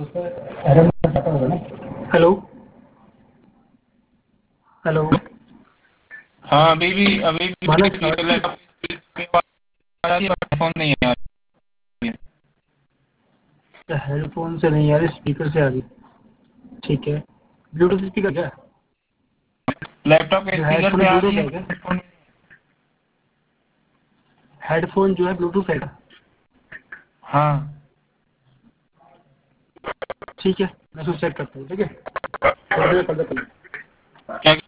Hello hello. हाँ अभी भी मानस आ रही है? फोन नहीं आ रही है। हेडफोन से नहीं आ रही, स्पीकर से आ रही। ठीक है। ब्लूटूथ स्पीकर क्या? लैपटॉप के जो स्पीकर हेडफोन से है आ रही ब्लूटूथ है। है क्या? हेडफोन जो है ब्लूटूथ है क्या? हाँ ठीक है, मैं उसको चेक करता हूँ। ठीक है, थोड़ी देर कर दो। क्या